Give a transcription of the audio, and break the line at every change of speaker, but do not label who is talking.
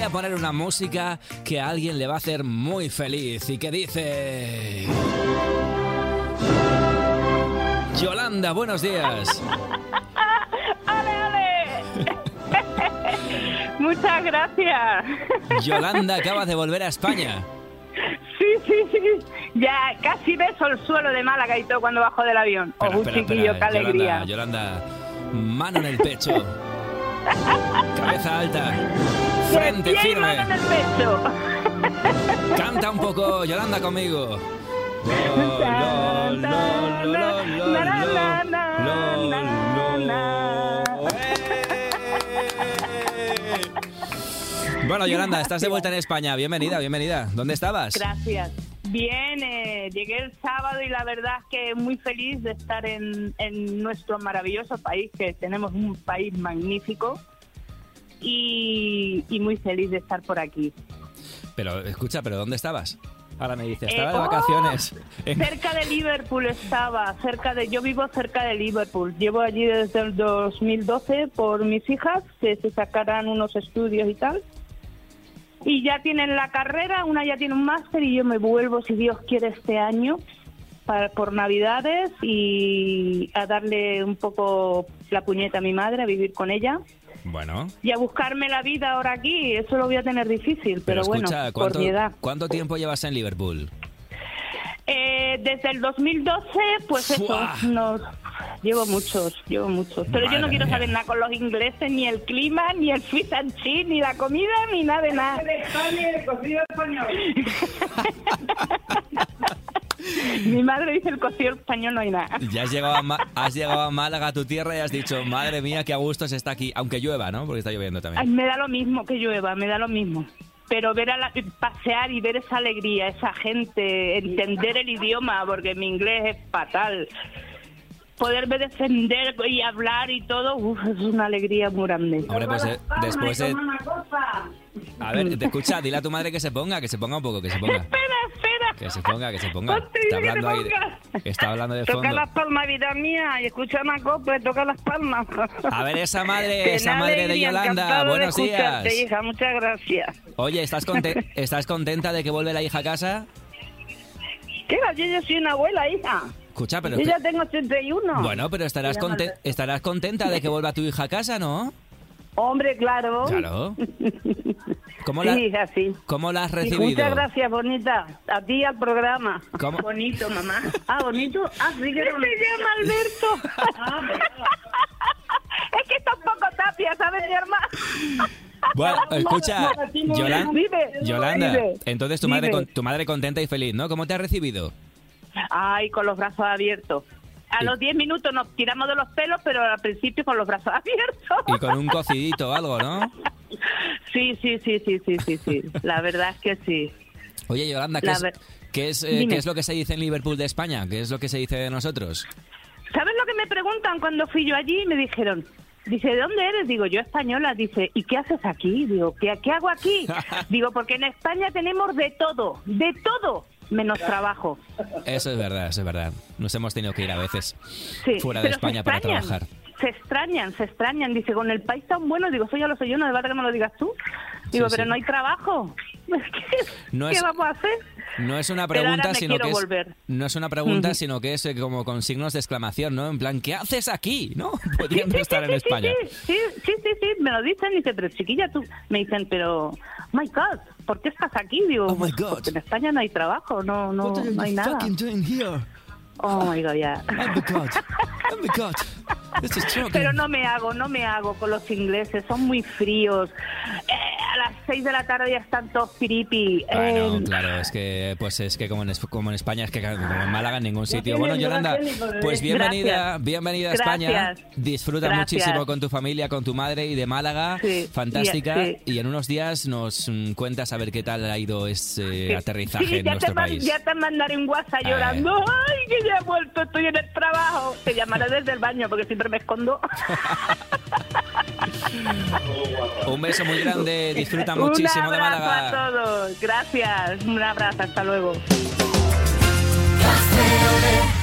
voy a poner una música que a alguien le va a hacer muy feliz y que dice... Yolanda, buenos días.
Muchas gracias.
Yolanda acaba de volver a España.
Sí. Ya casi beso el suelo de Málaga y todo cuando bajo del avión. Chiquillo, qué alegría.
Yolanda, mano en el pecho. Cabeza alta. Frente firme.
Mano en el pecho.
Canta un poco, Yolanda, conmigo. Bueno, Yolanda, estás de vuelta en España. Bienvenida. ¿Dónde estabas?
Gracias. Bien, llegué el sábado y la verdad es que muy feliz de estar en nuestro maravilloso país, que tenemos un país magnífico y muy feliz de estar por aquí.
Pero, escucha, ¿dónde estabas? Ahora me dice, estaba de vacaciones.
Cerca de Liverpool yo vivo cerca de Liverpool. Llevo allí desde el 2012 por mis hijas, que se sacarán unos estudios y tal. Y ya tienen la carrera, una ya tiene un máster y yo me vuelvo, si Dios quiere, este año por Navidades y a darle un poco la puñeta a mi madre, a vivir con ella.
Bueno.
Y a buscarme la vida ahora aquí, eso lo voy a tener difícil, pero
escucha,
bueno, por mi edad.
¿Cuánto tiempo llevas en Liverpool?
Desde el 2012, pues
¡Fua!
eso, llevo muchos. Pero
Madre
yo no quiero
mía.
saber nada con los ingleses, ni el clima, ni el fish and chips, ni la comida, ni nada de nada. El cocido español. Mi madre dice el cocido español, no hay nada.
Ya has llegado a Málaga, tu tierra, y has dicho, madre mía, qué a gusto se está aquí. Aunque llueva, ¿no? Porque está lloviendo también.
Ay, me da lo mismo que llueva, me da lo mismo. Pero pasear y ver esa alegría, esa gente, entender el idioma, porque mi inglés es fatal. Poderme defender y hablar y todo, es una alegría muy grande.
Hombre, pues después de... A ver, te escucha, dile a tu madre que se ponga un poco, que se ponga.
Espera.
Que se ponga.
Ponte,
Está
dile que
hablando
te
ahí,
pongas.
está hablando de
Toca
fondo.
las palmas, vida mía, y escucha una copa, toca las palmas.
A ver, esa madre de Yolanda, buenos días.
Hija, muchas gracias.
Oye, ¿estás contenta de que vuelve la hija a casa?
¿Qué va? Yo ya soy una abuela, hija.
Escucha, pero...
Yo ya tengo 81.
Bueno, pero estarás contenta de que vuelva tu hija a casa, ¿no?
Hombre, claro.
Claro.
Sí, hija, sí.
¿Cómo la has
Y
recibido?
muchas gracias, bonita. A ti, al programa.
¿Cómo?
Bonito, mamá. ¿Bonito? Sí, que no me llama Alberto. Es que está un poco tapia, ¿sabes, mi hermano?
Bueno, escucha,
Vive.
Yolanda, entonces tu madre contenta y feliz, ¿no? ¿Cómo te ha recibido?
Ay, con los brazos abiertos. A los 10 minutos nos tiramos de los pelos, pero al principio con los brazos abiertos.
Y con un cocidito o algo, ¿no?
Sí. La verdad es que sí.
Oye, Yolanda, ¿qué es lo que se dice en Liverpool de España? ¿Qué es lo que se dice de nosotros?
¿Sabes lo que me preguntan cuando fui yo allí? Me dijeron, dice, ¿de dónde eres? Digo, yo española. Dice, ¿y qué haces aquí? Digo, ¿qué hago aquí? Digo, porque en España tenemos de todo, menos trabajo.
Eso es verdad. Nos hemos tenido que ir a veces fuera de
pero
España para trabajar.
Se extrañan. Dice, con el país tan bueno, digo, eso ya lo sé yo, no de verdad que me lo digas tú. Digo, pero no hay trabajo. ¿Qué vamos a hacer?
No es una pregunta, sino que
volver.
No es una pregunta, sino que es como con signos de exclamación, ¿no? En plan, ¿qué haces aquí? ¿No? Podrían estar en España.
Sí, me lo dicen. Dice, pero chiquilla, tú... Me dicen, pero... Oh my God, ¿por qué estás aquí? Digo,
oh my God.
Porque en España no hay trabajo, no hay nada.
What are you fucking doing here?
Oh my God, ya.
Oh my God. This is shocking.
Pero no me hago con los ingleses, son muy fríos. A las 6 de la tarde ya están todos piripi.
Bueno, claro, es que como en España, es que como en Málaga en ningún sitio. Bueno, Yolanda, pues bienvenida a España. Disfruta muchísimo con tu familia, con tu madre y de Málaga. Fantástica. Y en unos días nos cuentas a ver qué tal ha ido ese aterrizaje en nuestro país.
Ya te mandaré un WhatsApp llorando. Ay, que ya he vuelto, estoy en el trabajo. Te llamaré desde el baño porque siempre me escondo.
Un beso muy grande, disfruta muchísimo de Málaga.
Un abrazo a todos, gracias, un abrazo, hasta luego.